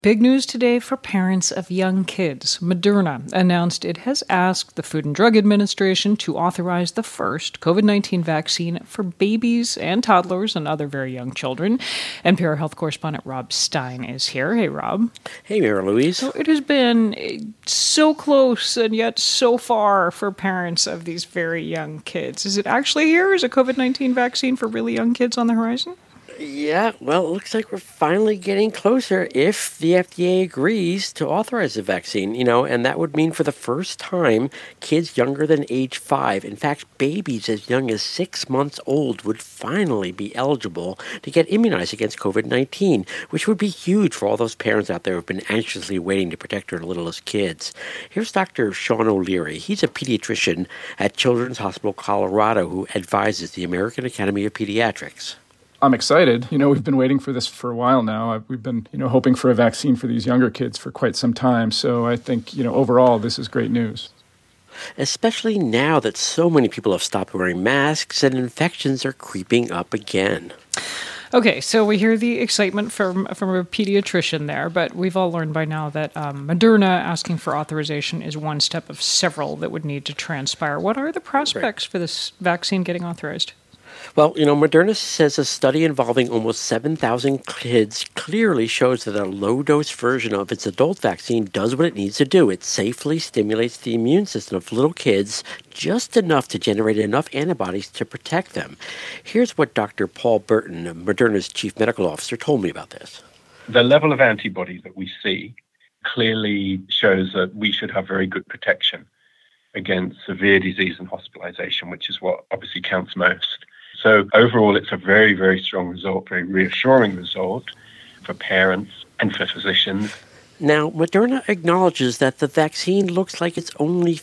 Big news today for parents of young kids. Moderna announced it has asked the Food and Drug Administration to authorize the first COVID-19 vaccine for babies and toddlers and other very young children. NPR health correspondent Rob Stein is here. Hey, Rob. Hey, Mary Louise. So it has been so close and yet so far for parents of these very young kids. Is it actually here? Is a COVID-19 vaccine for really young kids on the horizon? Yeah, well, it looks like we're finally getting closer if the FDA agrees to authorize the vaccine, and that would mean for the first time, kids younger than age 5, in fact, babies as young as 6 months old would finally be eligible to get immunized against COVID-19, which would be huge for all those parents out there who have been anxiously waiting to protect their littlest kids. Here's Dr. Sean O'Leary. He's a pediatrician at Children's Hospital Colorado who advises the American Academy of Pediatrics. I'm excited. We've been waiting for this for a while now. We've been, hoping for a vaccine for these younger kids for quite some time. So I think, overall, this is great news. Especially now that so many people have stopped wearing masks and infections are creeping up again. Okay, so we hear the excitement from a pediatrician there, but we've all learned by now that Moderna asking for authorization is one step of several that would need to transpire. What are the prospects for this vaccine getting authorized? Well, Moderna says a study involving almost 7,000 kids clearly shows that a low-dose version of its adult vaccine does what it needs to do. It safely stimulates the immune system of little kids just enough to generate enough antibodies to protect them. Here's what Dr. Paul Burton, Moderna's chief medical officer, told me about this. The level of antibodies that we see clearly shows that we should have very good protection against severe disease and hospitalization, which is what obviously counts most. So overall, it's a very, very strong result, very reassuring result for parents and for physicians. Now, Moderna acknowledges that the vaccine looks like it's only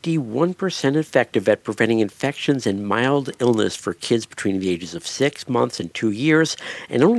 51% effective at preventing infections and mild illness for kids between the ages of 6 months and 2 years, and only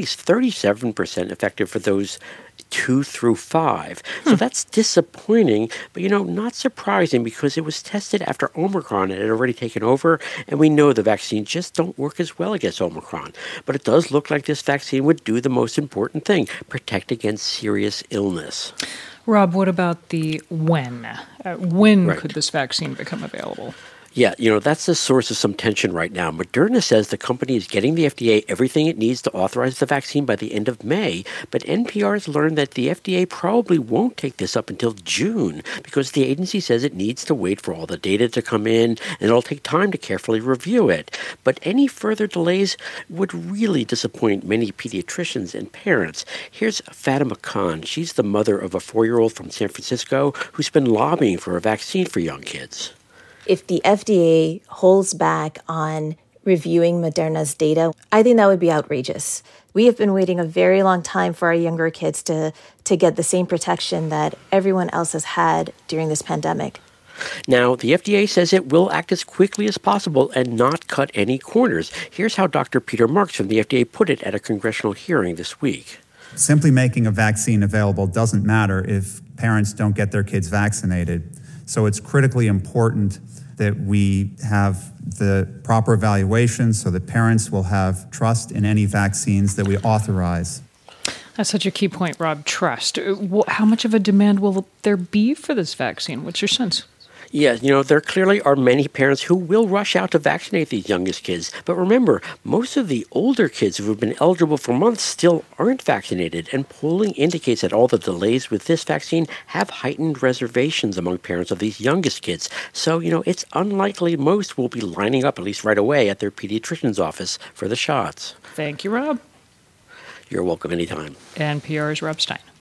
37% effective for those 2 through 5. So that's disappointing, but not surprising because it was tested after Omicron and it had already taken over, and we know the vaccines just don't work as well against Omicron. But it does look like this vaccine would do the most important thing, protect against serious illness. Rob, what about the when? When Right. could this vaccine become available? Yeah, that's the source of some tension right now. Moderna says the company is getting the FDA everything it needs to authorize the vaccine by the end of May, but NPR has learned that the FDA probably won't take this up until June because the agency says it needs to wait for all the data to come in and it'll take time to carefully review it. But any further delays would really disappoint many pediatricians and parents. Here's Fatima Khan. She's the mother of a 4-year-old from San Francisco who's been lobbying for a vaccine for young kids. If the FDA holds back on reviewing Moderna's data, I think that would be outrageous. We have been waiting a very long time for our younger kids to get the same protection that everyone else has had during this pandemic. Now, the FDA says it will act as quickly as possible and not cut any corners. Here's how Dr. Peter Marks from the FDA put it at a congressional hearing this week. Simply making a vaccine available doesn't matter if parents don't get their kids vaccinated. So it's critically important that we have the proper evaluation so that parents will have trust in any vaccines that we authorize. That's such a key point, Rob. Trust. How much of a demand will there be for this vaccine? What's your sense? Yeah, there clearly are many parents who will rush out to vaccinate these youngest kids. But remember, most of the older kids who have been eligible for months still aren't vaccinated. And polling indicates that all the delays with this vaccine have heightened reservations among parents of these youngest kids. So, it's unlikely most will be lining up, at least right away, at their pediatrician's office for the shots. Thank you, Rob. You're welcome anytime. NPR's Rob Stein.